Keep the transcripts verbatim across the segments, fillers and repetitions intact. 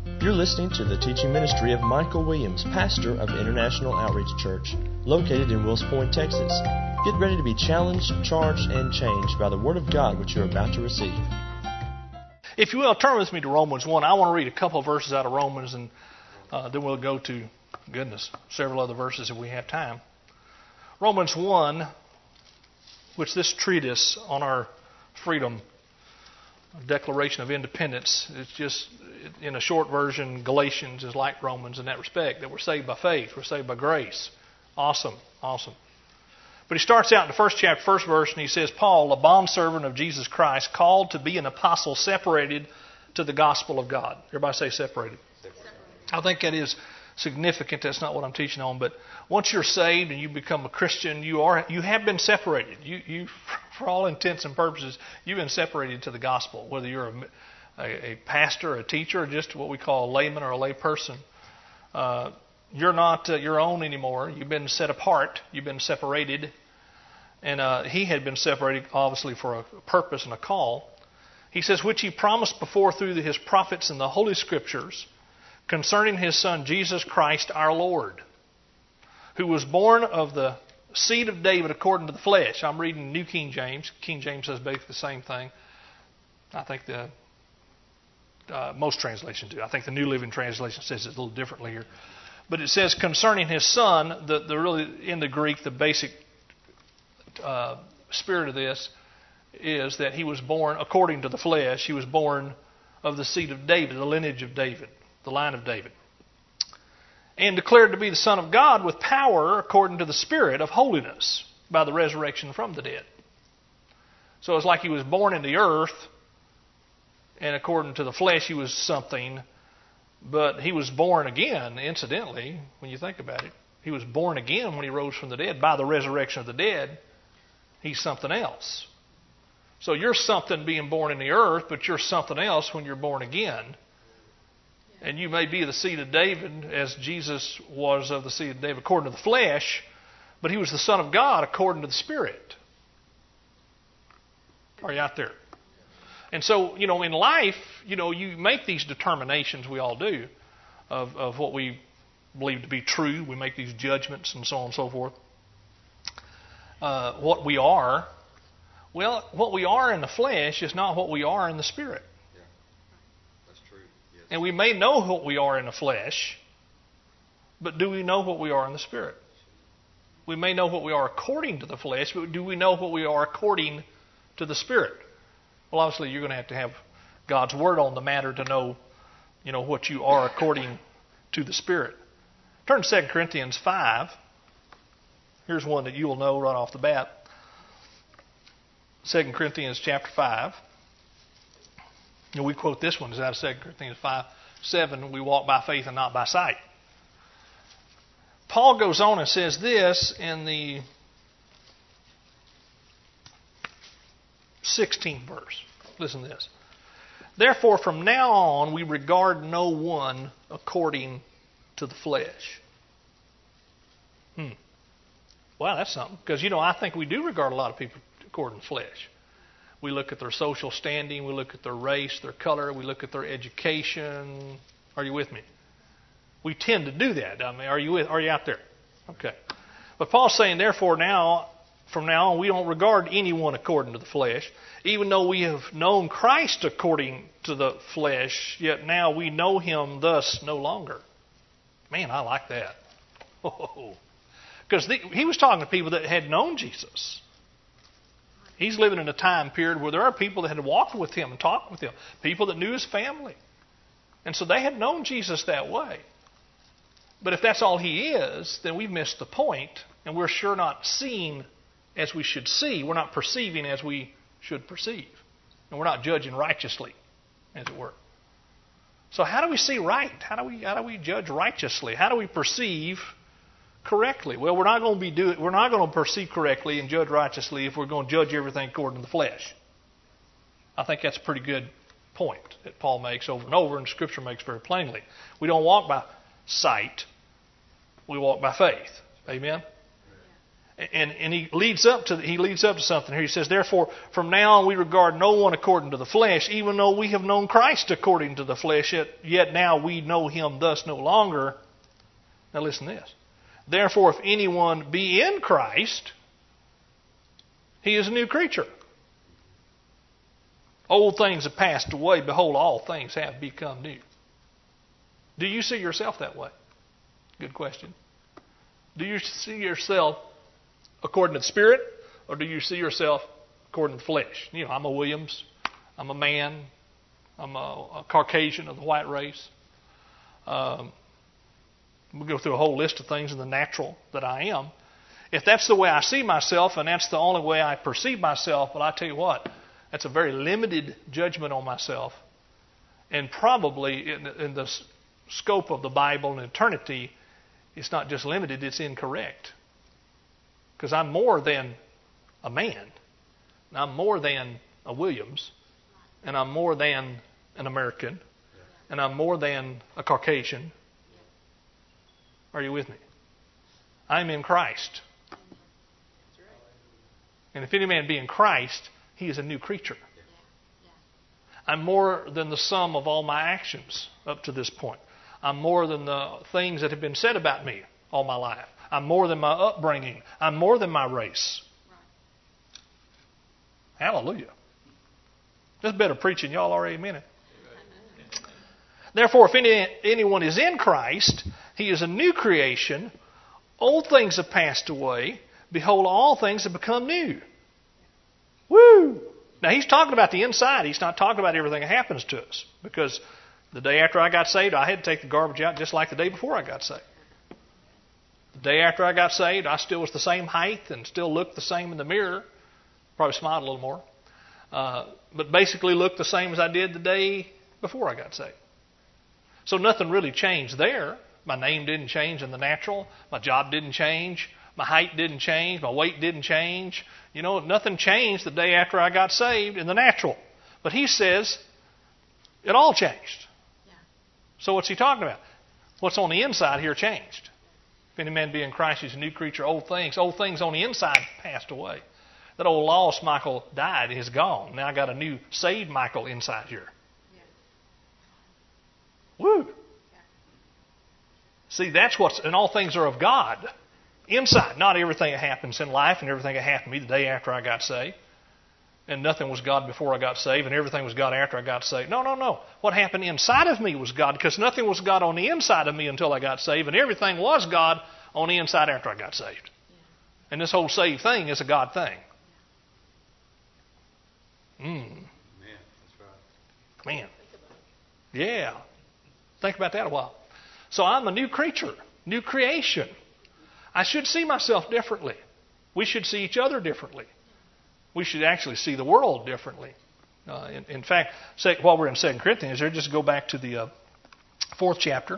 You're listening to the teaching ministry of Michael Williams, pastor of International Outreach Church, located in Wills Point, Texas. Get ready to be challenged, charged, and changed by the Word of God which you're about to receive. If you will, turn with me to Romans one. I want to read a couple of verses out of Romans, and uh, then we'll go to, goodness, several other verses if we have time. Romans one, which this treatise on our freedom, Declaration of Independence, it's just, in a short version, Galatians is like Romans in that respect, that we're saved by faith, we're saved by grace. Awesome, awesome. But he starts out in the first chapter, first verse, and he says, Paul, a bondservant of Jesus Christ, called to be an apostle, separated to the gospel of God. Everybody say separated. Separated. I think that is significant. That's not what I'm teaching on, but once you're saved and you become a Christian, you are you have been separated. You, you for all intents and purposes, you've been separated to the gospel. Whether you're a, a, a pastor, a teacher, or just what we call a layman or a lay person, uh, you're not uh, your own anymore. You've been set apart. You've been separated, and uh, he had been separated, obviously, for a purpose and a call. He says, which he promised before through his prophets in the Holy Scriptures, concerning his Son, Jesus Christ our Lord, who was born of the seed of David according to the flesh. I'm reading New King James. King James says basically the same thing. I think the uh, most translations do. I think the New Living Translation says it a little differently here. But it says concerning his Son, the, the really in the Greek, the basic uh, spirit of this is that he was born according to the flesh. He was born of the seed of David, the lineage of David, the line of David, and declared to be the Son of God with power according to the Spirit of holiness by the resurrection from the dead. So it's like he was born in the earth, and according to the flesh he was something, but he was born again, incidentally, when you think about it. He was born again when he rose from the dead by the resurrection of the dead. He's something else. So you're something being born in the earth, but you're something else when you're born again. And you may be the seed of David, as Jesus was of the seed of David according to the flesh, but he was the Son of God according to the Spirit. Are you out there? And so, you know, in life, you know, you make these determinations, we all do, of, of what we believe to be true. We make these judgments and so on and so forth. Uh, what we are, well, what we are in the flesh is not what we are in the Spirit. And we may know what we are in the flesh, but do we know what we are in the Spirit? We may know what we are according to the flesh, but do we know what we are according to the Spirit? Well, obviously, you're going to have to have God's Word on the matter to know, you know, what you are according to the Spirit. Turn to Second Corinthians five. Here's one that you will know right off the bat. Second Corinthians chapter five. You know, we quote this one, it's out of Second Corinthians five, seven, we walk by faith and not by sight. Paul goes on and says this in the sixteenth verse. Listen to this. Therefore, from now on, we regard no one according to the flesh. Hmm. Wow, that's something. Because, you know, I think we do regard a lot of people according to the flesh. We look at their social standing. We look at their race, their color. We look at their education. Are you with me? We tend to do that. I mean, are you with? Are you out there? Okay. But Paul's saying, therefore, now, from now on, we don't regard anyone according to the flesh. Even though we have known Christ according to the flesh, yet now we know him thus no longer. Man, I like that. Because he was talking to people that had known Jesus. He's living in a time period where there are people that had walked with him and talked with him, people that knew his family. And so they had known Jesus that way. But if that's all he is, then we've missed the point, and we're sure not seeing as we should see. We're not perceiving as we should perceive. And we're not judging righteously, as it were. So how do we see right? How do we how do we judge righteously? How do we perceive correctly? Well, we're not going to be do we're not going to perceive correctly and judge righteously if we're going to judge everything according to the flesh. I think that's a pretty good point that Paul makes over and over, and Scripture makes very plainly. We don't walk by sight; we walk by faith. Amen. And, and he leads up to he leads up to something here. He says, therefore, from now on we regard no one according to the flesh, even though we have known Christ according to the flesh, yet, yet now we know him thus no longer. Now listen to this. Therefore, if anyone be in Christ, he is a new creature. Old things have passed away. Behold, all things have become new. Do you see yourself that way? Good question. Do you see yourself according to the Spirit, or do you see yourself according to the flesh? You know, I'm a Williams. I'm a man. I'm a, a Caucasian of the white race. Um, we go through a whole list of things in the natural that I am. If that's the way I see myself, and that's the only way I perceive myself, well, I tell you what, that's a very limited judgment on myself. And probably in, in the scope of the Bible and eternity, it's not just limited, it's incorrect. Because I'm more than a man. And I'm more than a Williams. And I'm more than an American. And I'm more than a Caucasian. Are you with me? I'm in Christ. And if any man be in Christ, he is a new creature. I'm more than the sum of all my actions up to this point. I'm more than the things that have been said about me all my life. I'm more than my upbringing. I'm more than my race. Hallelujah. That's better preaching. Y'all are amen. Therefore, if any, anyone is in Christ, he is a new creation. Old things have passed away. Behold, all things have become new. Woo! Now, he's talking about the inside. He's not talking about everything that happens to us. Because the day after I got saved, I had to take the garbage out just like the day before I got saved. The day after I got saved, I still was the same height and still looked the same in the mirror. Probably smiled a little more. Uh, but basically looked the same as I did the day before I got saved. So nothing really changed there. My name didn't change in the natural. My job didn't change. My height didn't change. My weight didn't change. You know, nothing changed the day after I got saved in the natural. But he says it all changed. Yeah. So what's he talking about? What's on the inside here changed. If any man be in Christ, he's a new creature. Old things, old things on the inside passed away. That old lost Michael died, is gone. Now I got a new saved Michael inside here. Yeah. Woo! Yeah. See, that's what's, and all things are of God. Inside, not everything that happens in life and everything that happened to me the day after I got saved. And nothing was God before I got saved, and everything was God after I got saved. No, no, no. What happened inside of me was God, because nothing was God on the inside of me until I got saved, and everything was God on the inside after I got saved. Yeah. And this whole saved thing is a God thing. Mm. Man, that's right. Man. Yeah. Think about that a while. So I'm a new creature, new creation. I should see myself differently. We should see each other differently. We should actually see the world differently. Uh, in, in fact, say, while we're in Second Corinthians, here, just go back to the uh, fourth chapter.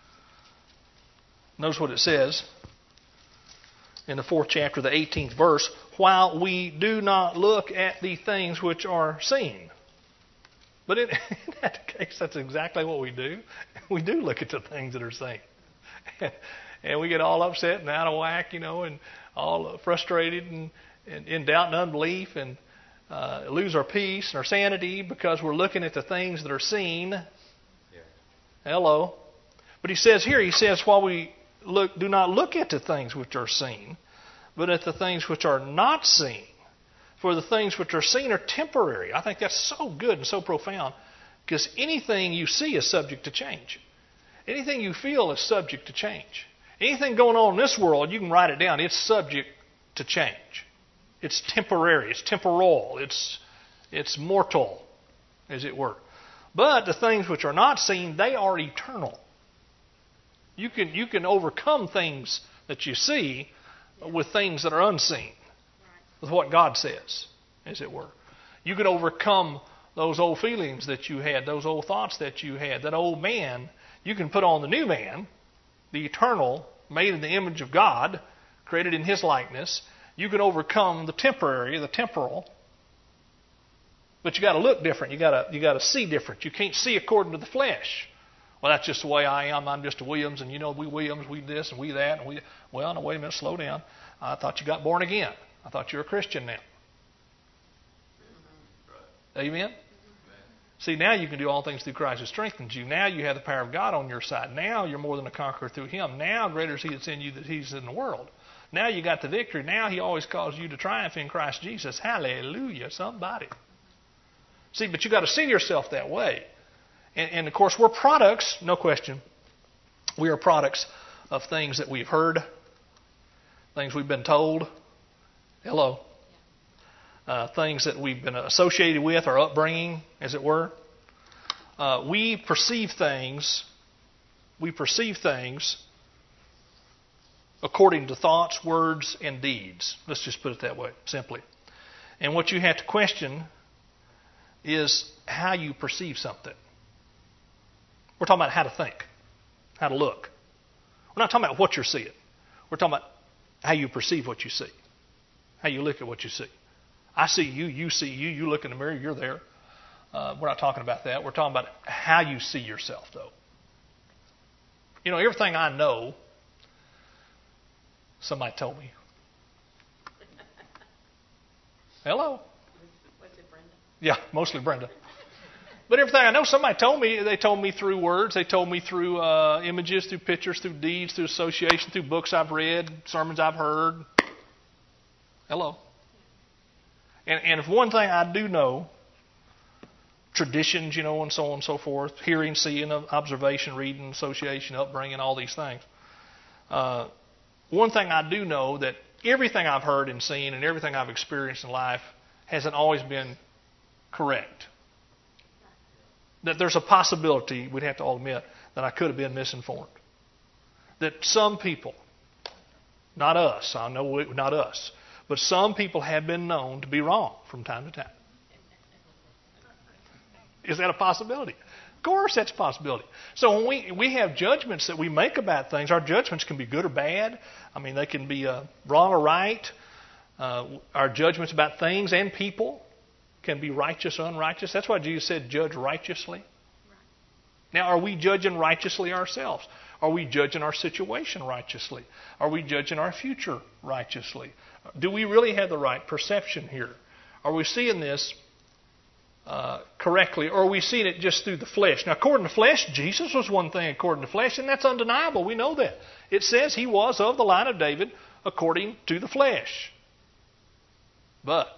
Notice what it says in the fourth chapter, the eighteenth verse. While we do not look at the things which are seen. But in, in that case, that's exactly what we do. We do look at the things that are seen. And we get all upset and out of whack, you know, and all frustrated and, and in doubt and unbelief and uh, lose our peace and our sanity because we're looking at the things that are seen. Yeah. Hello. But he says here, he says, while we look, do not look at the things which are seen, but at the things which are not seen. For the things which are seen are temporary. I think that's so good and so profound because anything you see is subject to change. Anything you feel is subject to change. Anything going on in this world, you can write it down. It's subject to change. It's temporary. It's temporal. It's, it's mortal, as it were. But the things which are not seen, they are eternal. You can, you can overcome things that you see with things that are unseen. With what God says, as it were. You can overcome those old feelings that you had, those old thoughts that you had, that old man. You can put on the new man, the eternal, made in the image of God, created in His likeness. You can overcome the temporary, the temporal. But you got to look different. You got to you got to see different. You can't see according to the flesh. Well, that's just the way I am. I'm just a Williams, and you know, we Williams, we this and we that. And we Well, no, wait a minute, slow down. I thought you got born again. I thought you were a Christian now. Amen? See, now you can do all things through Christ who strengthens you. Now you have the power of God on your side. Now you're more than a conqueror through Him. Now greater is He that's in you than He's in the world. Now you got the victory. Now He always calls you to triumph in Christ Jesus. Hallelujah, somebody. See, but you got to see yourself that way. And, and of course, we're products, no question. We are products of things that we've heard, things we've been told. Hello. Uh, things that we've been associated with, our upbringing, as it were. Uh, we perceive things, we perceive things according to thoughts, words, and deeds. Let's just put it that way, simply. And what you have to question is how you perceive something. We're talking about how to think, how to look. We're not talking about what you're seeing. We're talking about how you perceive what you see, how you look at what you see. I see you, you see you, you look in the mirror, you're there. Uh, we're not talking about that. We're talking about how you see yourself, though. You know, everything I know, somebody told me. Hello? Was it Brenda? Yeah, mostly Brenda. But everything I know, somebody told me. They told me through words. They told me through uh, images, through pictures, through deeds, through association, through books I've read, sermons I've heard. Hello? And, and if one thing I do know, traditions, you know, and so on and so forth, hearing, seeing, observation, reading, association, upbringing, all these things. Uh, one thing I do know that everything I've heard and seen and everything I've experienced in life hasn't always been correct. That there's a possibility, we'd have to all admit, that I could have been misinformed. That some people, not us, I know not us, but some people have been known to be wrong from time to time. Is that a possibility? Of course that's a possibility. So when we, we have judgments that we make about things, our judgments can be good or bad. I mean, they can be uh, wrong or right. Uh, our judgments about things and people can be righteous or unrighteous. That's why Jesus said, judge righteously. Now, are we judging righteously ourselves? Are we judging our situation righteously? Are we judging our future righteously? Do we really have the right perception here? Are we seeing this uh, correctly, or are we seeing it just through the flesh? Now, according to flesh, Jesus was one thing according to flesh, and that's undeniable. We know that. It says He was of the line of David according to the flesh. But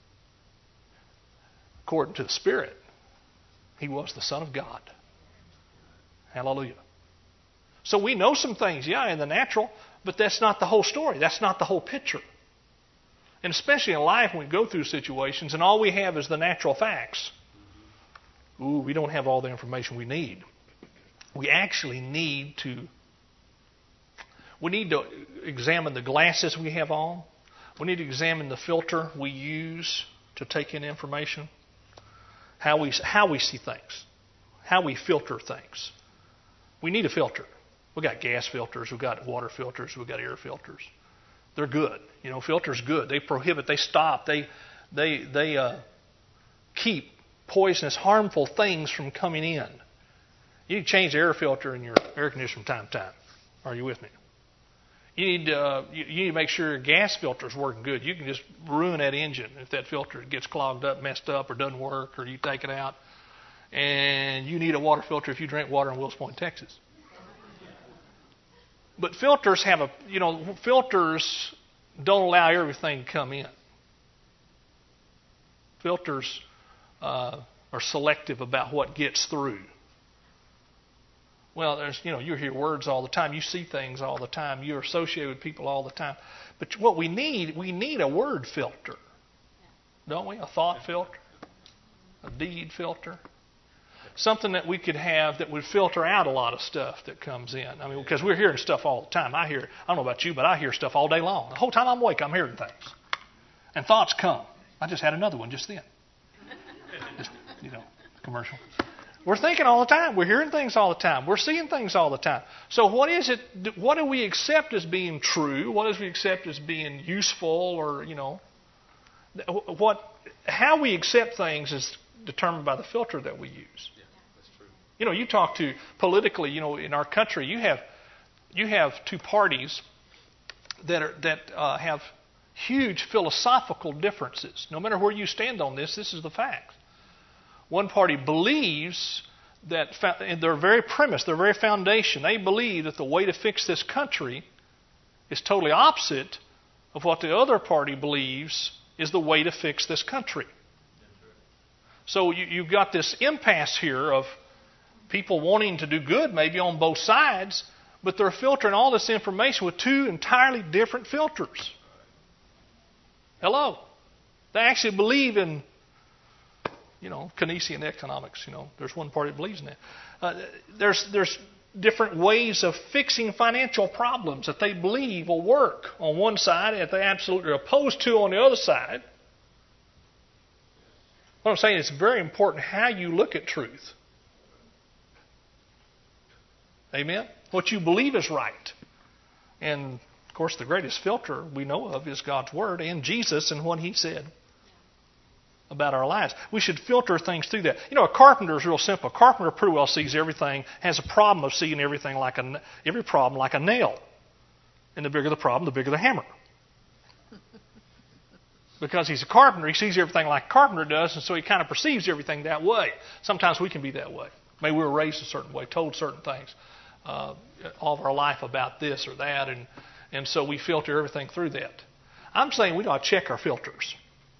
according to the Spirit, He was the Son of God. Hallelujah. So we know some things, yeah, in the natural, but that's not the whole story. That's not the whole picture. And especially in life when we go through situations and all we have is the natural facts. Ooh, we don't have all the information we need. We actually need to we need to examine the glasses we have on. We need to examine the filter we use to take in information. How we how we see things. How we filter things. We need a filter. We've got gas filters, we've got water filters, we've got air filters. They're good. You know, filters good. They prohibit, they stop, they they they uh, keep poisonous, harmful things from coming in. You need to change the air filter in your air conditioner from time to time. Are you with me? You need uh, you, you need to make sure your gas filter is working good. You can just ruin that engine if that filter gets clogged up, messed up, or doesn't work, or you take it out. And you need a water filter if you drink water in Wills Point, Texas. But filters have a, you know, filters don't allow everything to come in. Filters uh, are selective about what gets through. Well, there's, you know, you hear words all the time. You see things all the time. You're associated with people all the time. But what we need, we need a word filter. Don't we? A thought filter. A deed filter. Something that we could have that would filter out a lot of stuff that comes in. I mean, because we're hearing stuff all the time. I hear, I don't know about you, but I hear stuff all day long. The whole time I'm awake, I'm hearing things. And thoughts come. I just had another one just then. Just, you know, commercial. We're thinking all the time. We're hearing things all the time. We're seeing things all the time. So what is it, what do we accept as being true? What do we accept as being useful or, you know, what, how we accept things is determined by the filter that we use. Yeah, that's true. You know, you talk to politically, you know, in our country, you have you have two parties that are that uh, have huge philosophical differences. No matter where you stand on this, this is the fact. One party believes that in their very premise, their very foundation, they believe that the way to fix this country is totally opposite of what the other party believes is the way to fix this country. So you, you've got this impasse here of people wanting to do good maybe on both sides, but they're filtering all this information with two entirely different filters. Hello. They actually believe in, you know, Keynesian economics. You know, there's one party that believes in that. Uh, there's there's different ways of fixing financial problems that they believe will work on one side and that they absolutely are opposed to on the other side. What I'm saying is it's very important how you look at truth. Amen? What you believe is right. And, of course, the greatest filter we know of is God's Word and Jesus and what He said about our lives. We should filter things through that. You know, a carpenter is real simple. A carpenter pretty well sees everything, has a problem of seeing everything like a, every problem like a nail. And the bigger the problem, the bigger the hammer. Because he's a carpenter, he sees everything like a carpenter does, and so he kind of perceives everything that way. Sometimes we can be that way. Maybe we were raised a certain way, told certain things uh, all of our life about this or that, and, and so we filter everything through that. I'm saying we ought to check our filters.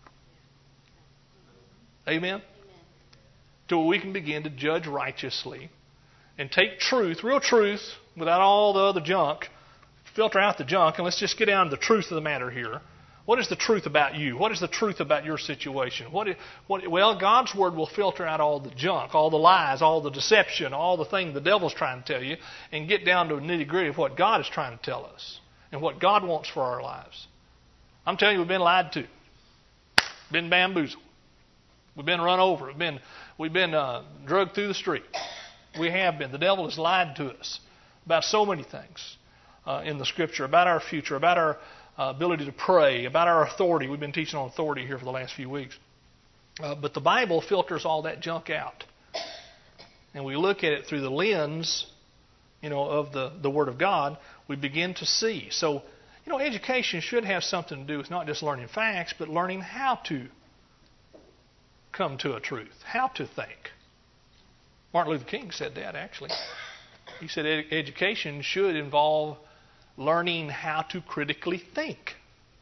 Amen? Amen. Till we can begin to judge righteously and take truth, real truth, without all the other junk, filter out the junk, and let's just get down to the truth of the matter here. What is the truth about you? What is the truth about your situation? What, is, what? Well, God's Word will filter out all the junk, all the lies, all the deception, all the things the devil's trying to tell you, and get down to the nitty-gritty of what God is trying to tell us and what God wants for our lives. I'm telling you, we've been lied to, been bamboozled. We've been run over. We've been, we've been uh, drugged through the street. We have been. The devil has lied to us about so many things uh, in the Scripture, about our future, about our uh, ability to pray, about our authority. We've been teaching on authority here for the last few weeks. Uh, but the Bible filters all that junk out. And we look at it through the lens, you know, of the, the Word of God. We begin to see. So, you know, education should have something to do with not just learning facts, but learning how to come to a truth, how to think. Martin Luther King said that, actually. He said ed- education should involve learning how to critically think.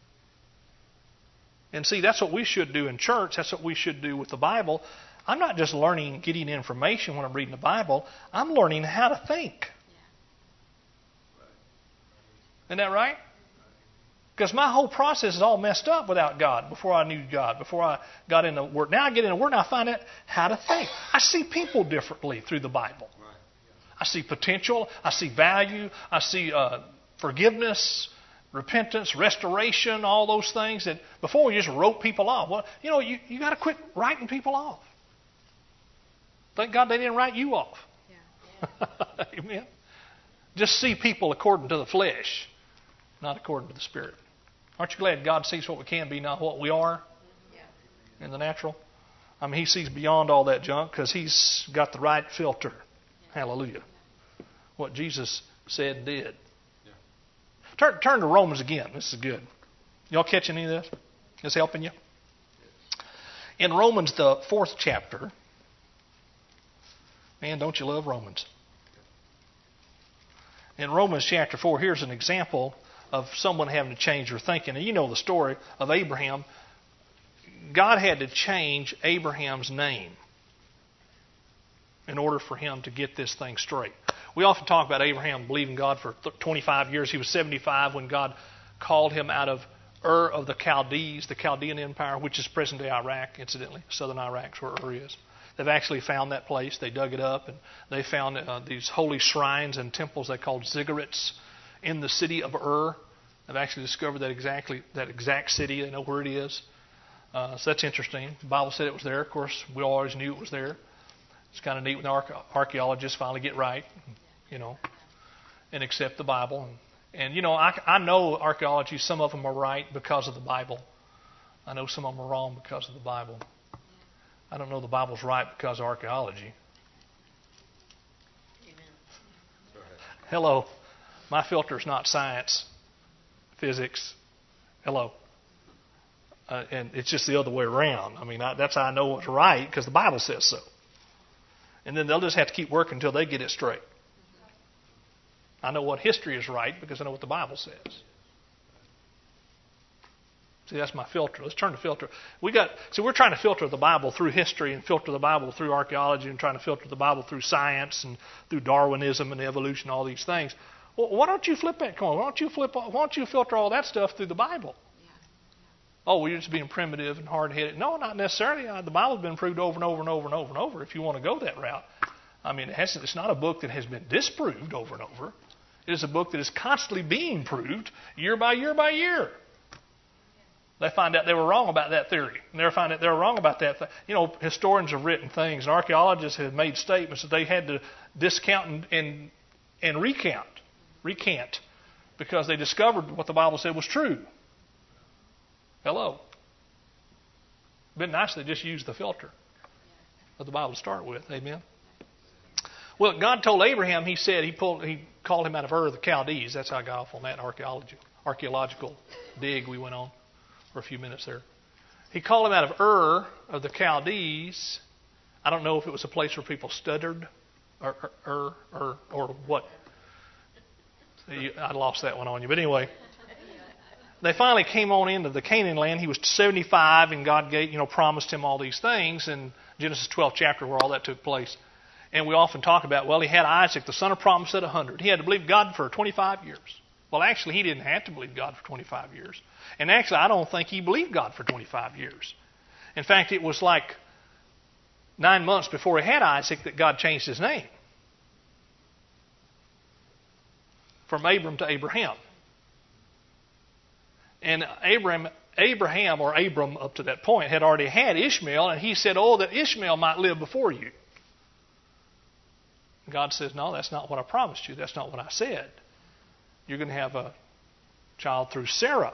And see, that's what we should do in church. That's what we should do with the Bible. I'm not just learning, getting information when I'm reading the Bible. I'm learning how to think. Isn't that right? Because my whole process is all messed up without God, before I knew God, before I got in the Word. Now I get in the Word and I find out how to think. I see people differently through the Bible. I see potential. I see value. I see uh, forgiveness, repentance, restoration, all those things that before we just wrote people off. Well, you know, you, you got to quit writing people off. Thank God they didn't write you off. Yeah. Yeah. Amen. Just see people according to the flesh, not according to the Spirit. Aren't you glad God sees what we can be, not what we are yeah. in the natural? I mean, He sees beyond all that junk because He's got the right filter. Yeah. Hallelujah. What Jesus said and did. Yeah. Turn, turn to Romans again. This is good. Y'all catch any of this? This helping you? In Romans, the fourth chapter. Man, don't you love Romans? In Romans chapter four, here's an example of someone having to change their thinking. And you know the story of Abraham. God had to change Abraham's name in order for him to get this thing straight. We often talk about Abraham believing God for twenty-five years. He was seventy-five when God called him out of Ur of the Chaldees, the Chaldean Empire, which is present-day Iraq, incidentally. Southern Iraq is where Ur is. They've actually found that place. They dug it up, and they found uh, these holy shrines and temples they called ziggurats in the city of Ur. They've actually discovered that exactly that exact city. They know where it is. Uh, so that's interesting. The Bible said it was there. Of course, we always knew it was there. It's kind of neat when arche- archaeologists finally get right, you know, and accept the Bible. And, and you know, I, I know archaeology, some of them are right because of the Bible. I know some of them are wrong because of the Bible. I don't know the Bible's right because of archaeology. Hello. My filter is not science, physics. Hello. Uh, and it's just the other way around. I mean, I, that's how I know what's right, because the Bible says so. And then they'll just have to keep working until they get it straight. I know what history is right because I know what the Bible says. See, that's my filter. Let's turn the filter. We got. See, we're trying to filter the Bible through history and filter the Bible through archaeology and trying to filter the Bible through science and through Darwinism and evolution, all these things. Well, why don't you flip that coin? Why don't you flip? Why don't you filter all that stuff through the Bible? Oh, well, you're just being primitive and hard-headed. No, not necessarily. Uh, the Bible's been proved over and over and over and over and over if you want to go that route. I mean, it has, it's not a book that has been disproved over and over. It is a book that is constantly being proved year by year by year. They find out they were wrong about that theory. And they find out they were wrong about that. Th- you know, historians have written things, and archaeologists have made statements that they had to discount and, and, and recount, recant, because they discovered what the Bible said was true. Hello. It'd been nice if they just used the filter of the Bible to start with. Amen. Well, God told Abraham, he said, he pulled, he called him out of Ur of the Chaldees. That's how I got off on that archaeology, archaeological dig we went on for a few minutes there. He called him out of Ur of the Chaldees. I don't know if it was a place where people stuttered or, or, or, or, or what. I lost that one on you. But anyway. They finally came on into the Canaan land. He was seventy-five, and God gave, you know, promised him all these things in Genesis twelfth chapter where all that took place. And we often talk about, well, he had Isaac, the son of promise, at one hundred. He had to believe God for twenty-five years. Well, actually, he didn't have to believe God for twenty-five years. And actually, I don't think he believed God for twenty-five years. In fact, it was like nine months before he had Isaac that God changed his name from Abram to Abraham. And Abraham, Abraham or Abram up to that point had already had Ishmael, and he said, oh, that Ishmael might live before you. God says, no, that's not what I promised you. That's not what I said. You're going to have a child through Sarah.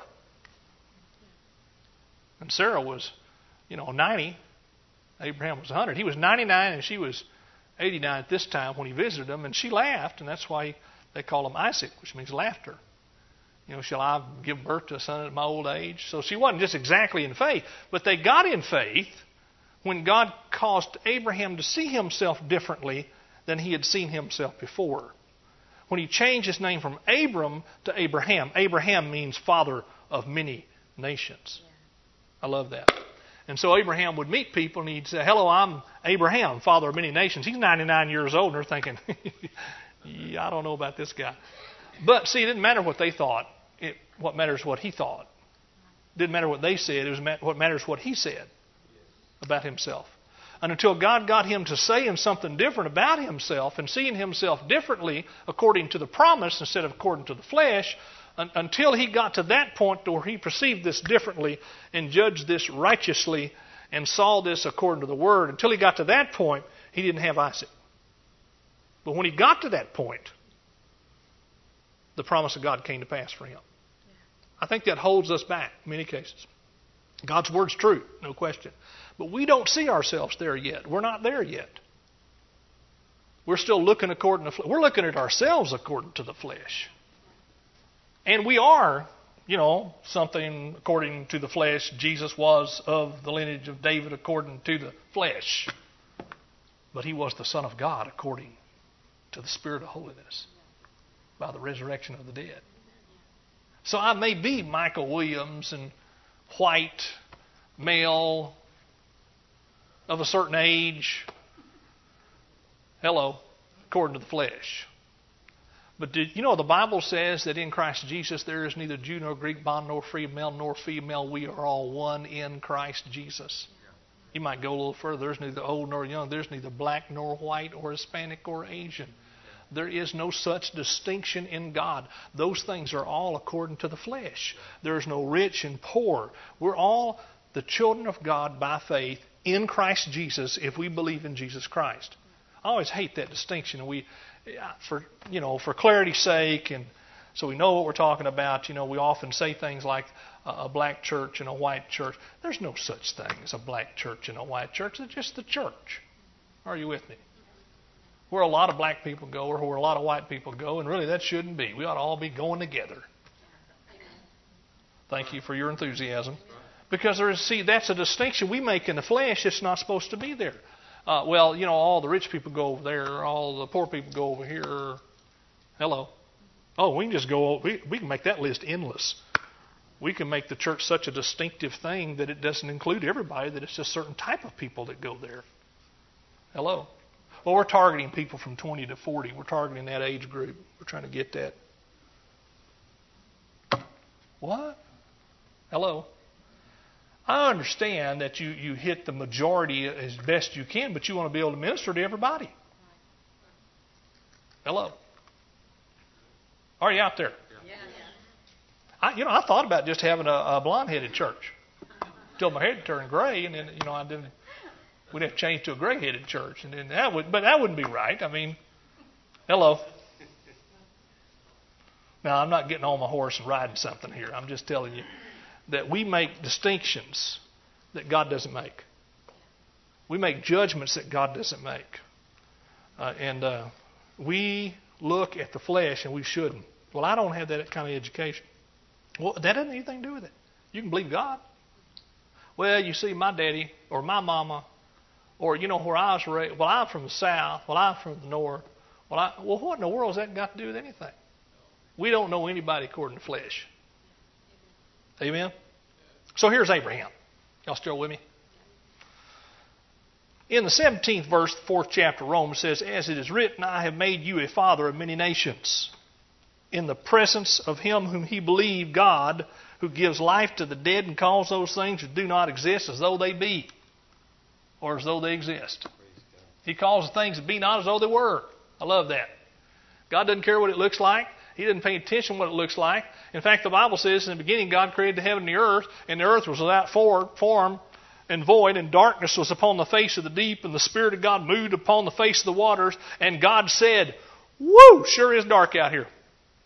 And Sarah was, you know, ninety. Abraham was one hundred. He was ninety-nine, and she was eighty-nine at this time when he visited them, and she laughed, and that's why they call him Isaac, which means laughter. You know, shall I give birth to a son at my old age? So she wasn't just exactly in faith, but they got in faith when God caused Abraham to see himself differently than he had seen himself before. When he changed his name from Abram to Abraham. Abraham means father of many nations. I love that. And so Abraham would meet people and he'd say, hello, I'm Abraham, father of many nations. He's ninety-nine years old and they're thinking, yeah, I don't know about this guy. But see, it didn't matter what they thought. It, what matters is what he thought. It didn't matter what they said. It was what matters what he said about himself. And until God got him to saying something different about himself and seeing himself differently according to the promise instead of according to the flesh, un- until he got to that point where he perceived this differently and judged this righteously and saw this according to the Word, until he got to that point, he didn't have Isaac. But when he got to that point, the promise of God came to pass for him. I think that holds us back in many cases. God's Word's true, no question. But we don't see ourselves there yet. We're not there yet. We're still looking according to, we're looking at ourselves according to the flesh. And we are, you know, something according to the flesh. Jesus was of the lineage of David according to the flesh. But he was the Son of God according to the Spirit of holiness by the resurrection of the dead. So I may be Michael Williams and white, male, of a certain age. Hello, according to the flesh. But did you know the Bible says that in Christ Jesus there is neither Jew nor Greek, bond nor free, male nor female. We are all one in Christ Jesus. You might go a little further. There's neither old nor young. There's neither black nor white or Hispanic or Asian. There is no such distinction in God. Those things are all according to the flesh. There is no rich and poor. We're all the children of God by faith in Christ Jesus if we believe in Jesus Christ. I always hate that distinction. And we, for you know, for clarity's sake, and so we know what we're talking about. You know, we often say things like a black church and a white church. There's no such thing as a black church and a white church. It's just the church. Are you with me? where a lot of black people go or where a lot of white people go, and really that shouldn't be. We ought to all be going together. Thank you for your enthusiasm. Because there is, see, that's a distinction we make in the flesh that's not supposed to be there. Uh, well, you know, all the rich people go over there, all the poor people go over here. Hello. Oh, we can just go, we, we can make that list endless. We can make the church such a distinctive thing that it doesn't include everybody, that it's just a certain type of people that go there. Hello. Well, we're targeting people from twenty to forty. We're targeting that age group. We're trying to get that. What? Hello. I understand that you, you hit the majority as best you can, but you want to be able to minister to everybody. Hello. Are you out there? Yeah. I, you know, I thought about just having a, a blonde-headed church till my head turned gray, and then you know I didn't. We'd have to change to a gray-headed church, and then that would, but that wouldn't be right. I mean, hello. Now I'm not getting on my horse and riding something here. I'm just telling you that we make distinctions that God doesn't make. We make judgments that God doesn't make, uh, and uh, we look at the flesh, and we shouldn't. Well, I don't have that kind of education. Well, that doesn't have anything to do with it. You can believe God. Well, you see, my daddy or my mama, or you know where I was raised. Well, I'm from the south. Well, I'm from the north. Well, I, well, what in the world has that got to do with anything? We don't know anybody according to flesh. Amen? So here's Abraham. Y'all still with me? In the seventeenth verse, the fourth chapter of Romans says, as it is written, I have made you a father of many nations, in the presence of him whom he believed, God, who gives life to the dead and calls those things that do not exist as though they be, or as though they exist. He calls the things that be not as though they were. I love that. God doesn't care what it looks like. He doesn't pay attention to what it looks like. In fact, the Bible says in the beginning God created the heaven and the earth, and the earth was without form and void, and darkness was upon the face of the deep, and the Spirit of God moved upon the face of the waters, and God said, woo, sure is dark out here.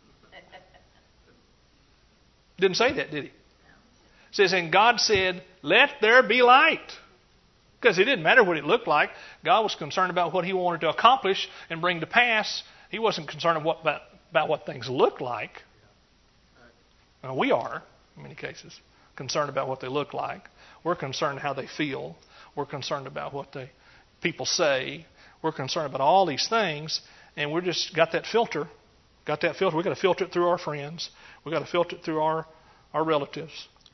Didn't say that, did he? It says, and God said, let there be light. Because it didn't matter what it looked like. God was concerned about what he wanted to accomplish and bring to pass. He wasn't concerned about, about, about what things look like. Now, we are, in many cases, concerned about what they look like. We're concerned how they feel. We're concerned about what they people say. We're concerned about all these things. And we're just got that filter. Got that filter. We've got to filter it through our friends. We've got to filter it through our, our relatives.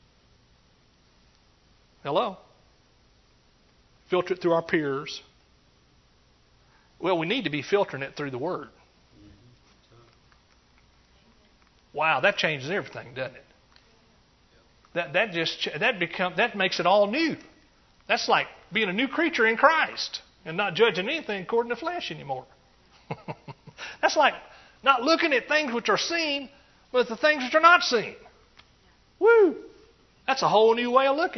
Hello? Filter it through our peers. Well, we need to be filtering it through the Word. Wow, that changes everything, doesn't it? That that just that become that makes it all new. That's like being a new creature in Christ and not judging anything according to flesh anymore. That's like not looking at things which are seen, but the things which are not seen. Woo! That's a whole new way of looking.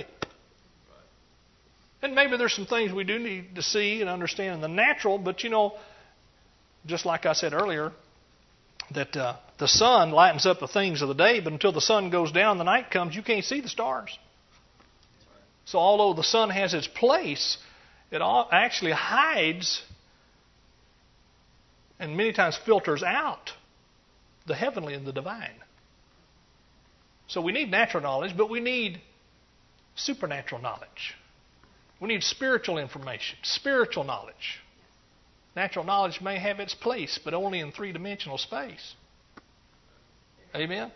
And maybe there's some things we do need to see and understand in the natural, but you know, just like I said earlier, that uh, the sun lightens up the things of the day, but until the sun goes down, the night comes, you can't see the stars. So although the sun has its place, it all actually hides and many times filters out the heavenly and the divine. So we need natural knowledge, but we need supernatural knowledge. We need spiritual information, spiritual knowledge. Natural knowledge may have its place, but only in three-dimensional space. Amen?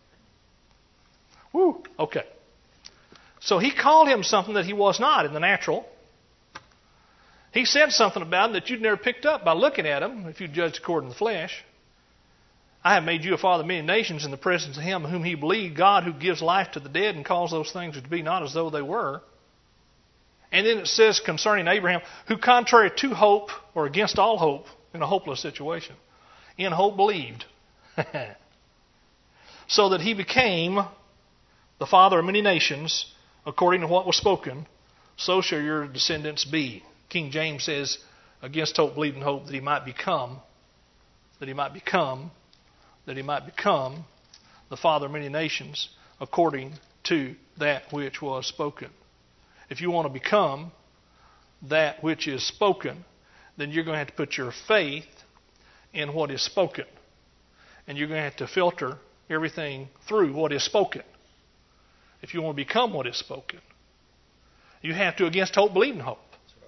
Woo! Okay. So he called him something that he was not in the natural. He said something about him that you'd never picked up by looking at him, if you judged according to the flesh. I have made you a father of many nations in the presence of him whom he believed, God who gives life to the dead and calls those things to be not as though they were. And then it says concerning Abraham, who contrary to hope, or against all hope, in a hopeless situation, in hope believed. So that he became the father of many nations, according to what was spoken, so shall your descendants be. King James says, against hope believed in hope, that he might become, that he might become, that he might become the father of many nations, according to that which was spoken. If you want to become that which is spoken, then you're going to have to put your faith in what is spoken. And you're going to have to filter everything through what is spoken. If you want to become what is spoken, you have to, against hope, believe in hope.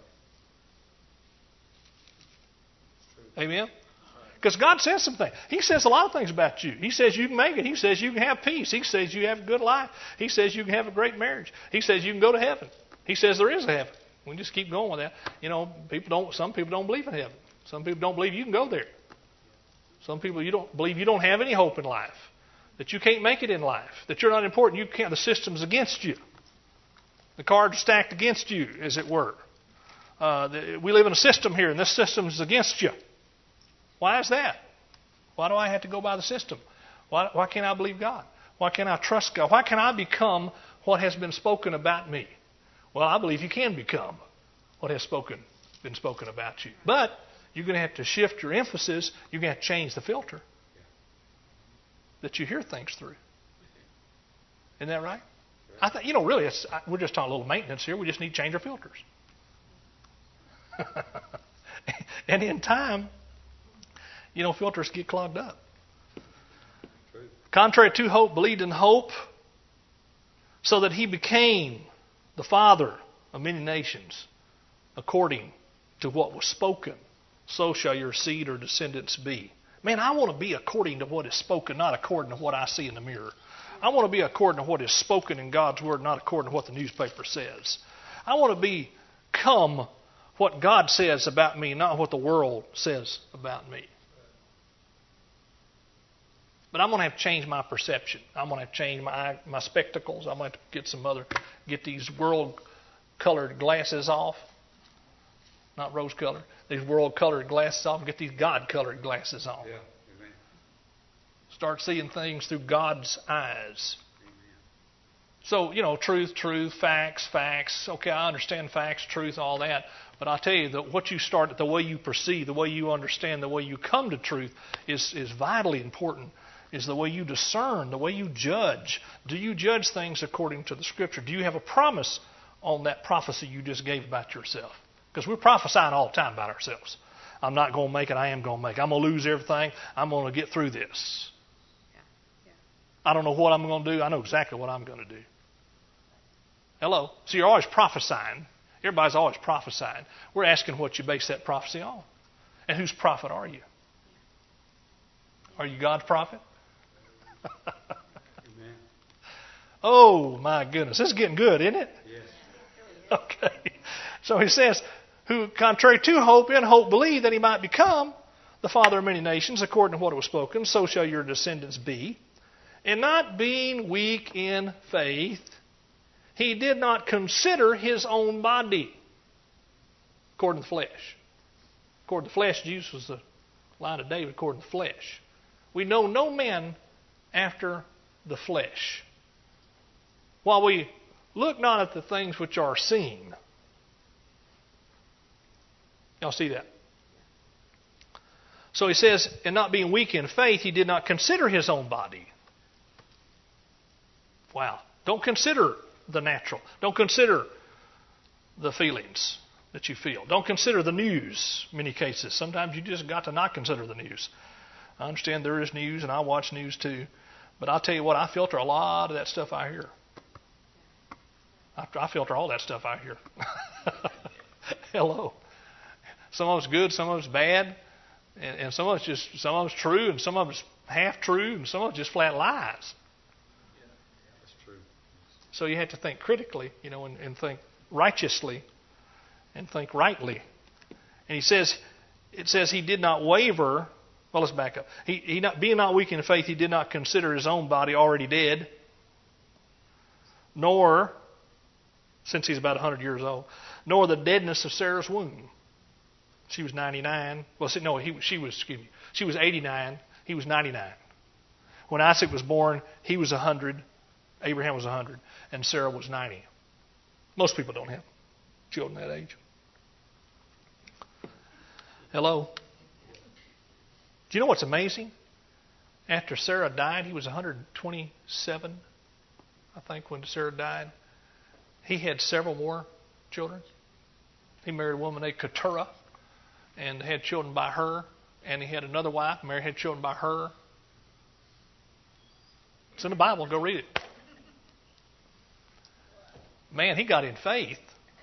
Amen? Because God says something. He says a lot of things about you. He says you can make it. He says you can have peace. He says you have a good life. He says you can have a great marriage. He says you can go to heaven. He says there is a heaven. We just keep going with that. You know, people don't. Some people don't believe in heaven. Some people don't believe you can go there. Some people you don't believe you don't have any hope in life. That you can't make it in life. That you're not important. You can't. The system's against you. The cards are stacked against you, as it were. Uh, the, we live in a system here, and this system is against you. Why is that? Why do I have to go by the system? Why, why can't I believe God? Why can't I trust God? Why can't I become what has been spoken about me? Well, I believe you can become what has spoken been spoken about you. But you're going to have to shift your emphasis. You're going to have to change the filter that you hear things through. Isn't that right? I think, you know, really, it's, we're just talking a little maintenance here. We just need to change our filters. And in time, you know, filters get clogged up. True. Contrary to hope, believed in hope, so that he became the father of many nations, according to what was spoken. So shall your seed or descendants be. Man, I want to be according to what is spoken, not according to what I see in the mirror. I want to be according to what is spoken in God's Word, not according to what the newspaper says. I want to become what God says about me, not what the world says about me. But I'm going to have to change my perception. I'm going to have to change my my spectacles. I'm going to have to get some other, get these world-colored glasses off. Not rose-colored. These world-colored glasses off and get these God-colored glasses on. Yeah. Amen. Start seeing things through God's eyes. Amen. So, you know, truth, truth, facts, facts. Okay, I understand facts, truth, all that. But I tell you that what you start, the way you perceive, the way you understand, the way you come to truth is, is vitally important. Is the way you discern, the way you judge. Do you judge things according to the Scripture? Do you have a promise on that prophecy you just gave about yourself? Because we're prophesying all the time about ourselves. I'm not going to make it. I am going to make it. I'm going to lose everything. I'm going to get through this. Yeah. Yeah. I don't know what I'm going to do. I know exactly what I'm going to do. Hello? So you're always prophesying. Everybody's always prophesying. We're asking what you base that prophecy on. And whose prophet are you? Are you God's prophet? Amen. Oh, my goodness. This is getting good, isn't it? Yes. Okay. So he says, who, contrary to hope, in hope believed that he might become the father of many nations, according to what it was spoken, so shall your descendants be. And not being weak in faith, he did not consider his own body, according to the flesh. According to the flesh, Jesus was the line of David, according to the flesh. We know no man after the flesh. While we look not at the things which are seen. Y'all see that? So he says, and not being weak in faith, he did not consider his own body. Wow. Don't consider the natural. Don't consider the feelings that you feel. Don't consider the news in many cases. Sometimes you just got to not consider the news. I understand there is news, and I watch news too. But I'll tell you what, I filter a lot of that stuff I hear. I, I filter all that stuff I hear. Hello. Some of it's good, some of it's bad, and, and some of it's just some of it's true, and some of it's half true, and some of it's just flat lies. Yeah, that's true. So you have to think critically, you know, and, and think righteously, and think rightly. And he says, it says he did not waver. Well, let's back up. He, he not, being not weak in faith, he did not consider his own body already dead, nor, since he's about one hundred years old, nor the deadness of Sarah's womb. She was ninety-nine. Well, no, he, she was, excuse me, she was eighty-nine. He was ninety-nine. When Isaac was born, he was one hundred. Abraham was one hundred. And Sarah was ninety. Most people don't have children that age. Hello? Do you know what's amazing? After Sarah died, he was one hundred twenty-seven, I think, when Sarah died. He had several more children. He married a woman named Keturah, and had children by her. And he had another wife. Mary had children by her. It's in the Bible. Go read it. Man, he got in faith.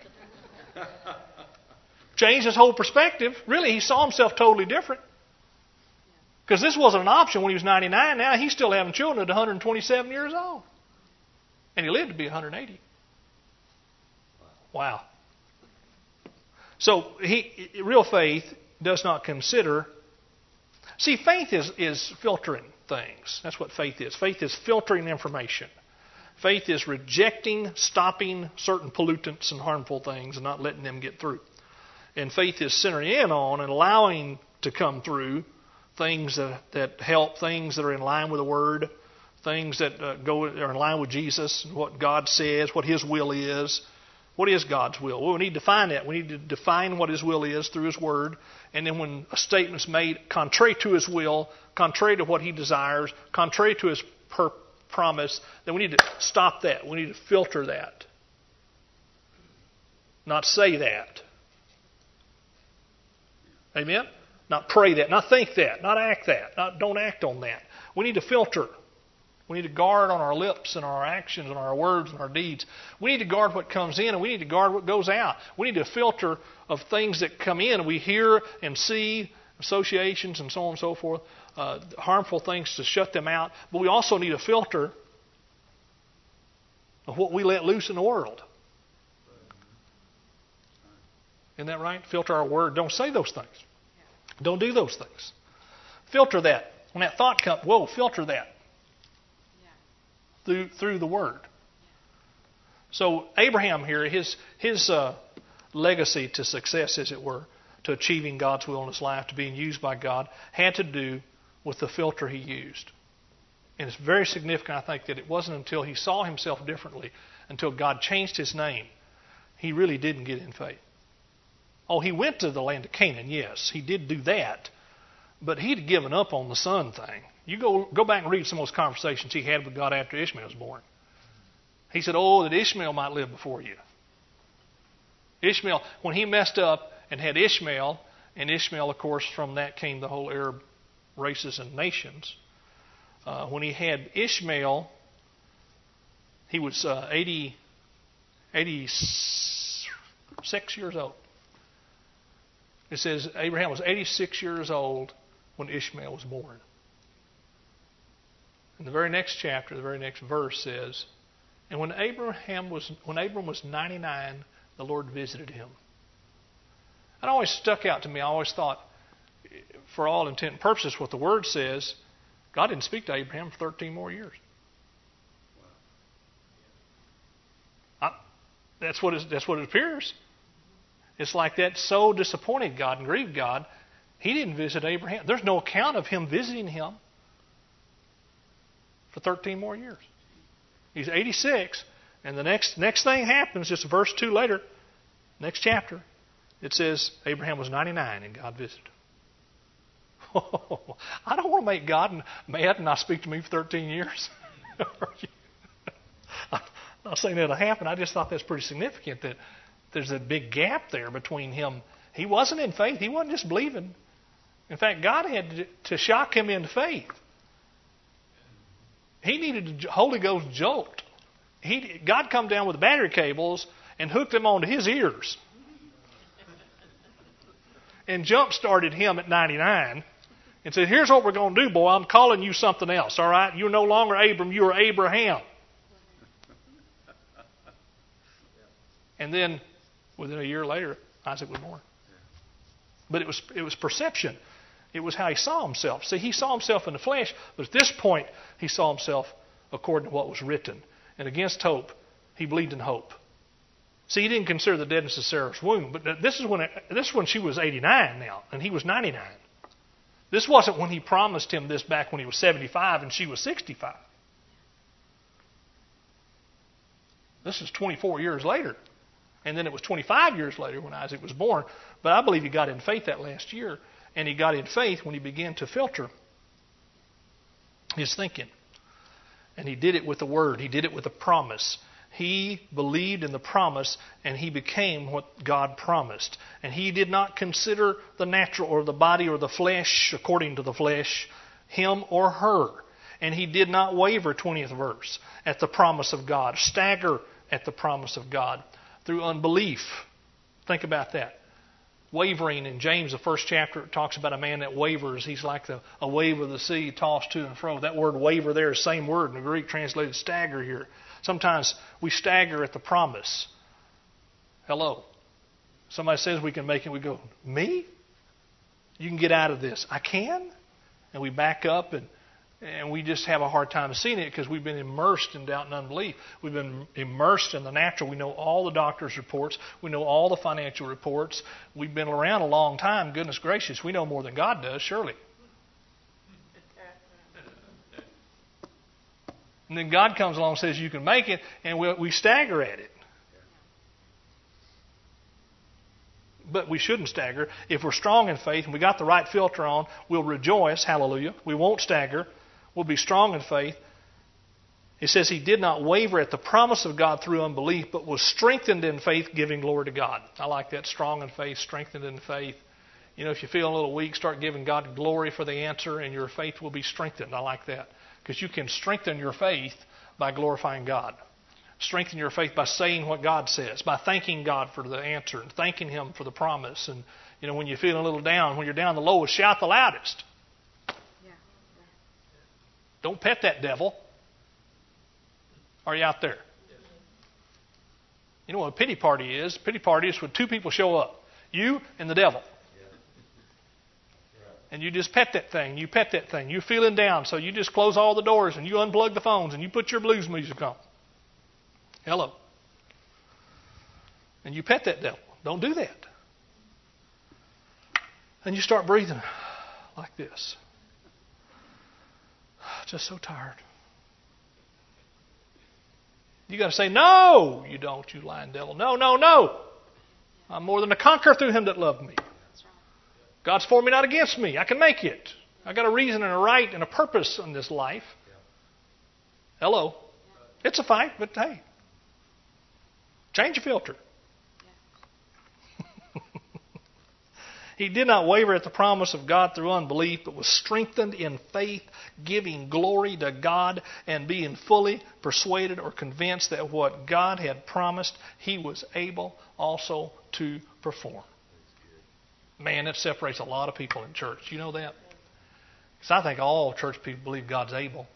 Changed his whole perspective. Really, he saw himself totally different. Because this wasn't an option when he was ninety-nine. Now he's still having children at one hundred twenty-seven years old. And he lived to be one hundred eighty. Wow. So he, real faith does not consider. See, faith is, is filtering things. That's what faith is. Faith is filtering information. Faith is rejecting, stopping certain pollutants and harmful things and not letting them get through. And faith is centering in on and allowing to come through things that, that help, things that are in line with the Word, things that uh, go are in line with Jesus, what God says, what His will is. What is God's will? Well, we need to define that. We need to define what His will is through His Word. And then when a statement's made contrary to His will, contrary to what He desires, contrary to His per- promise, then we need to stop that. We need to filter that. Not say that. Amen? Not pray that. Not think that. Not act that. Not, don't act on that. We need to filter. We need to guard on our lips and our actions and our words and our deeds. We need to guard what comes in and we need to guard what goes out. We need to filter of things that come in. We hear and see associations and so on and so forth, uh, harmful things to shut them out. But we also need a filter of what we let loose in the world. Isn't that right? Filter our word. Don't say those things. Don't do those things. Filter that. When that thought comes, whoa, filter that. Through, through the Word. So Abraham here, his his uh, legacy to success, as it were, to achieving God's will in his life, to being used by God, had to do with the filter he used. And it's very significant, I think, that it wasn't until he saw himself differently, until God changed his name, he really didn't get in faith. Oh, he went to the land of Canaan, yes, he did do that, but he'd given up on the son thing. You go go back and read some of those conversations he had with God after Ishmael was born. He said, oh, that Ishmael might live before you. Ishmael, when he messed up and had Ishmael, and Ishmael, of course, from that came the whole Arab races and nations. Uh, when he had Ishmael, he was uh, eighty, eighty-six years old. It says Abraham was eighty-six years old when Ishmael was born. And the very next chapter, the very next verse says, and when Abraham was when Abram was ninety-nine, the Lord visited him. It always stuck out to me. I always thought, for all intent and purposes, what the Word says, God didn't speak to Abraham for thirteen more years. I, that's what it, that's what it appears. It's like that so disappointed God and grieved God, He didn't visit Abraham. There's no account of Him visiting him for thirteen more years. He's eighty-six, and the next next thing happens, just verse two later, next chapter, it says Abraham was ninety-nine and God visited him. Oh, I don't want to make God mad and not speak to me for thirteen years. I'm not saying that'll happen. I just thought that's pretty significant that there's a big gap there between him. He wasn't in faith. He wasn't just believing. In fact, God had to shock him into faith. He needed a Holy Ghost jolt. He, God come down with the battery cables and hooked them onto his ears. And jump-started him at ninety-nine and said, here's what we're going to do, boy. I'm calling you something else, all right? You're no longer Abram. You are Abraham. And then, within a year later, Isaac was born. But it was it was perception. It was how he saw himself. See, he saw himself in the flesh, but at this point, he saw himself according to what was written. And against hope, he believed in hope. See, he didn't consider the deadness of Sarah's womb, but this is when it, this is when she was eighty-nine now, and he was ninety-nine. This wasn't when he promised him this back when he was seventy-five and she was sixty-five. This is twenty-four years later. And then it was twenty-five years later when Isaac was born. But I believe he got in faith that last year. And he got in faith when he began to filter his thinking. And he did it with the Word. He did it with a promise. He believed in the promise, and he became what God promised. And he did not consider the natural or the body or the flesh, according to the flesh, him or her. And he did not waver, twentieth verse, at the promise of God, stagger at the promise of God through unbelief. Think about that. Wavering in James, the first chapter, it talks about a man that wavers. He's like the, a wave of the sea tossed to and fro. That word waver there is the same word in the Greek, translated stagger here. Sometimes we stagger at the promise. Hello. Somebody says we can make it. We go, me? You can get out of this. I can? And we back up and And we just have a hard time seeing it because we've been immersed in doubt and unbelief. We've been immersed in the natural. We know all the doctor's reports. We know all the financial reports. We've been around a long time. Goodness gracious, we know more than God does, surely. And then God comes along and says you can make it, and we, we stagger at it. But we shouldn't stagger. If we're strong in faith and we got the right filter on, we'll rejoice. Hallelujah. We won't stagger. We'll be strong in faith. It says he did not waver at the promise of God through unbelief, but was strengthened in faith, giving glory to God. I like that. Strong in faith, strengthened in faith. You know, if you feel a little weak, start giving God glory for the answer, and your faith will be strengthened. I like that. Because you can strengthen your faith by glorifying God. Strengthen your faith by saying what God says, by thanking God for the answer and thanking Him for the promise. And, you know, when you're feeling a little down, when you're down the lowest, shout the loudest. Yeah. Don't pet that devil. Are you out there? You know what a pity party is? A pity party is when two people show up. You and the devil. And you just pet that thing. You pet that thing. You're feeling down, so you just close all the doors and you unplug the phones and you put your blues music on. Hello. And you pet that devil. Don't do that. And you start breathing like this. Just so tired. You got to say, no, you don't, you lying devil. No, no, no. I'm more than a conqueror through Him that loved me. God's for me, not against me. I can make it. I got a reason and a right and a purpose in this life. Hello. It's a fight, but hey, change your filter. He did not waver at the promise of God through unbelief, but was strengthened in faith, giving glory to God and being fully persuaded or convinced that what God had promised, He was able also to perform. Man, that separates a lot of people in church. You know that? Because I think all church people believe God's able.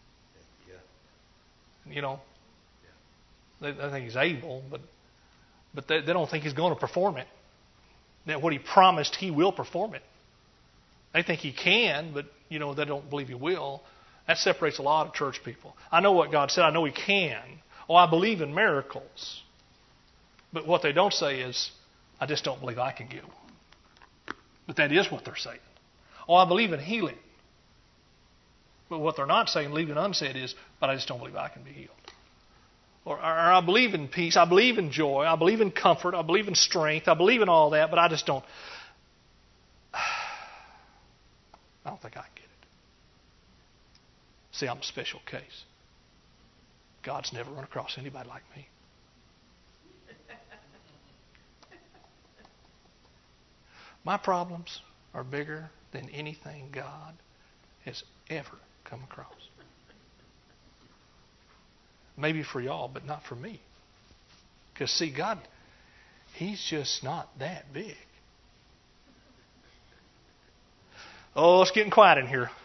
You know, they, they think He's able, but but they, they don't think He's going to perform it. That what He promised, He will perform it. They think He can, but you know they don't believe He will. That separates a lot of church people. I know what God said. I know He can. Oh, I believe in miracles. But what they don't say is, I just don't believe I can give. But that is what they're saying. Oh, I believe in healing. But what they're not saying, leaving unsaid, is, but I just don't believe I can be healed. Or, or I believe in peace. I believe in joy. I believe in comfort. I believe in strength. I believe in all that, but I just don't. I don't think I can get it. See, I'm a special case. God's never run across anybody like me. My problems are bigger than anything God has ever come across. Maybe for y'all, but not for me. Because, see, God, He's just not that big. Oh, it's getting quiet in here.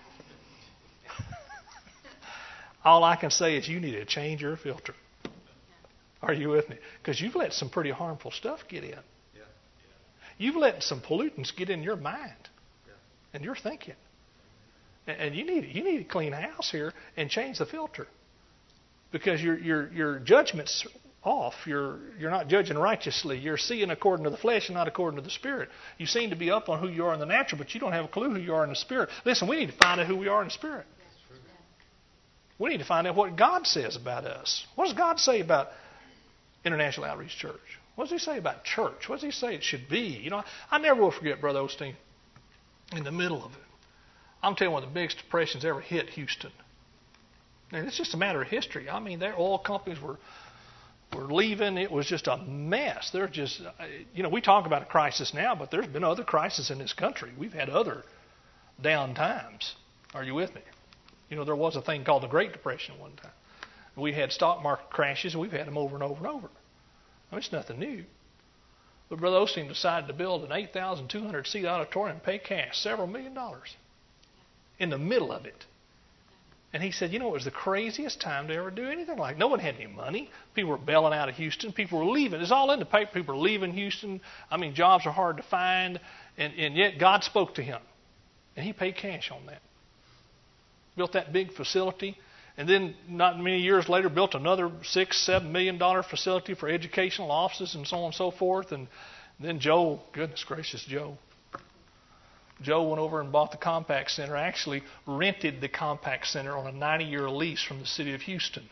All I can say is you need to change your filter. Are you with me? Because you've let some pretty harmful stuff get in. You've let some pollutants get in your mind and your thinking. And you need you need to clean house here and change the filter. Because your your your judgment's off. You're you're not judging righteously. You're seeing according to the flesh and not according to the Spirit. You seem to be up on who you are in the natural, but you don't have a clue who you are in the Spirit. Listen, we need to find out who we are in the Spirit. We need to find out what God says about us. What does God say about International Outreach Church? What does He say about church? What does He say it should be? You know, I never will forget, Brother Osteen, in the middle of it. I'm telling you, one of the biggest depressions ever hit Houston. And it's just a matter of history. I mean, their oil companies were were leaving. It was just a mess. They're just, you know, we talk about a crisis now, but there's been other crises in this country. We've had other down times. Are you with me? You know, there was a thing called the Great Depression one time. We had stock market crashes. We've had them over and over and over. I mean, it's nothing new. But Brother Osteen decided to build an eight thousand two hundred seat auditorium and pay cash several million dollars in the middle of it. And he said, you know, it was the craziest time to ever do anything like it. No one had any money. People were bailing out of Houston. People were leaving. It's all in the paper. People were leaving Houston. I mean, jobs are hard to find. And, and yet God spoke to him. And he paid cash on that. Built that big facility. And then not many years later built another six, seven million dollar facility for educational offices and so on and so forth. And then Joe, goodness gracious, Joe. Joe went over and bought the Compaq Center, actually rented the Compaq Center on a ninety-year lease from the city of Houston.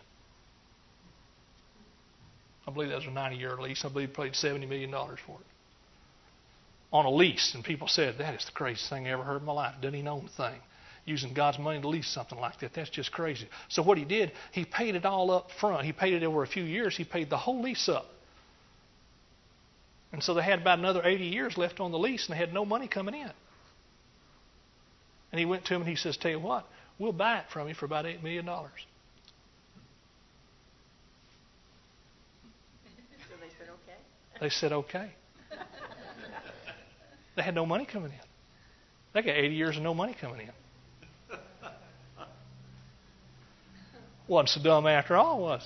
I believe that was a ninety-year lease. I believe he paid seventy million dollars for it. On a lease. And people said, that is the craziest thing I ever heard in my life. Doesn't even own the thing. Using God's money to lease something like that. That's just crazy. So what he did, he paid it all up front. He paid it over a few years. He paid the whole lease up. And so they had about another eighty years left on the lease, and they had no money coming in. And he went to him and he says, tell you what, we'll buy it from you for about eight million dollars. So they said okay? They said okay. They had no money coming in. They got eighty years of no money coming in. Wasn't so dumb after all, was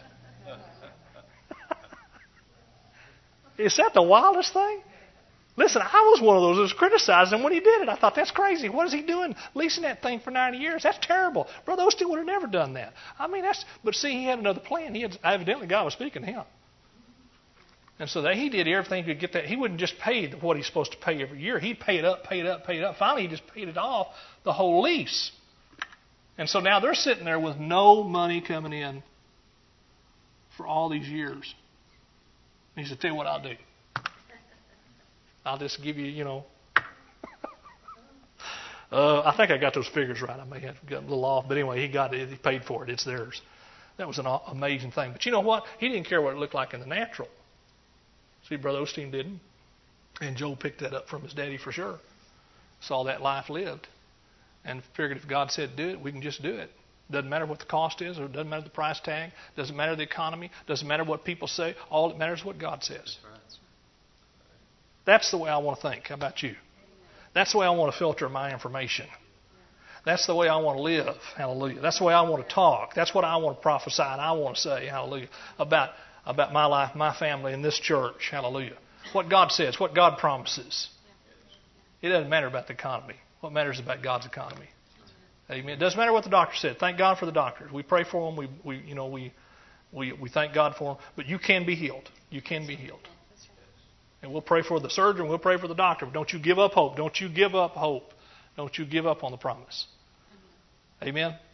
it? Is that the wildest thing? Listen, I was one of those that was criticizing him when he did it. I thought, that's crazy. What is he doing leasing that thing for ninety years? That's terrible. Brother Osteen would have never done that. I mean, that's, but see, he had another plan. He had, evidently God was speaking to him. And so that he did everything to get that. He wouldn't just pay what he's supposed to pay every year. He'd pay it up, pay it up, pay it up. Finally, he just paid it off, the whole lease. And so now they're sitting there with no money coming in for all these years. And he said, tell you what I'll do. I'll just give you, you know. uh, I think I got those figures right. I may have got a little off. But anyway, he got it. He paid for it. It's theirs. That was an amazing thing. But you know what? He didn't care what it looked like in the natural. See, Brother Osteen didn't. And Joe picked that up from his daddy for sure. Saw that life lived. And figured if God said do it, we can just do it. Doesn't matter what the cost is, or it doesn't matter the price tag. Doesn't matter the economy. Doesn't matter what people say. All that matters is what God says. That's the way I want to think. How about you? That's the way I want to filter my information. That's the way I want to live. Hallelujah. That's the way I want to talk. That's what I want to prophesy and I want to say. Hallelujah. About, about my life, my family, and this church. Hallelujah. What God says, what God promises. It doesn't matter about the economy. What matters is about God's economy. Amen. It doesn't matter what the doctor said. Thank God for the doctors. We pray for them. We, we you know, we, we, we thank God for them. But you can be healed. You can be healed. And we'll pray for the surgeon. We'll pray for the doctor. But don't you give up hope. Don't you give up hope. Don't you give up on the promise. Amen.